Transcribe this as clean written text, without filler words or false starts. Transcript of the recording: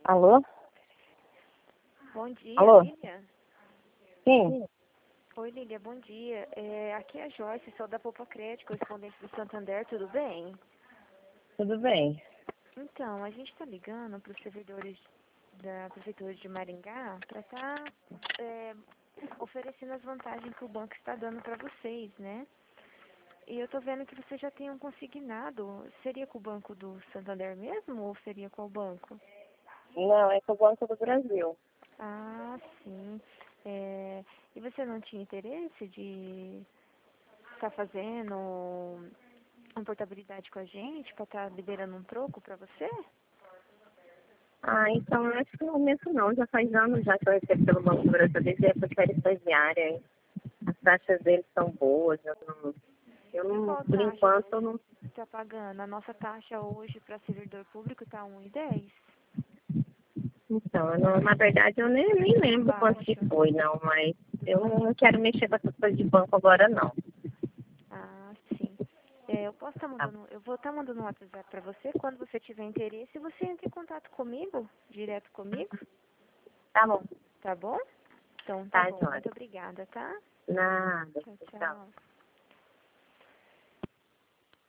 Alô? Bom dia, Alô? Lília. Sim, Oi, Lília, bom dia. Aqui é a Joyce, sou da Poupa Crédito, correspondente do Santander, tudo bem? tudo bem. Então, a gente está ligando para os servidores da Prefeitura de Maringá para estar oferecendo as vantagens que o banco está dando para vocês, né? E eu estou vendo que vocês já têm um consignado. Seria com o Banco do Santander mesmo ou seria com o banco? Não, é com o Banco do Brasil. Ah, sim. E você não tinha interesse de estar fazendo uma portabilidade com a gente para estar liberando um troco para você? Ah, então nesse momento não. Já faz anos já que eu recebo pelo Banco do Brasil, desde a época que eu era estagiária. As taxas deles são boas. E qual Por taxa enquanto, eu você não. está pagando? A nossa taxa hoje para servidor público está 1,10. Então, na verdade, eu nem Muito lembro quanto que baixo. foi, não. Mas eu não quero mexer com essas coisas de banco agora, não. Ah, sim. Eu posso estar Tá, mandando, eu vou estar mandando um WhatsApp para você. Quando você tiver interesse, você entra em contato comigo, direto comigo, tá bom. tá bom? Então, tá Tá, bom. Jóia. Muito obrigada, tá? Nada. Tchau, Tchau. tchau.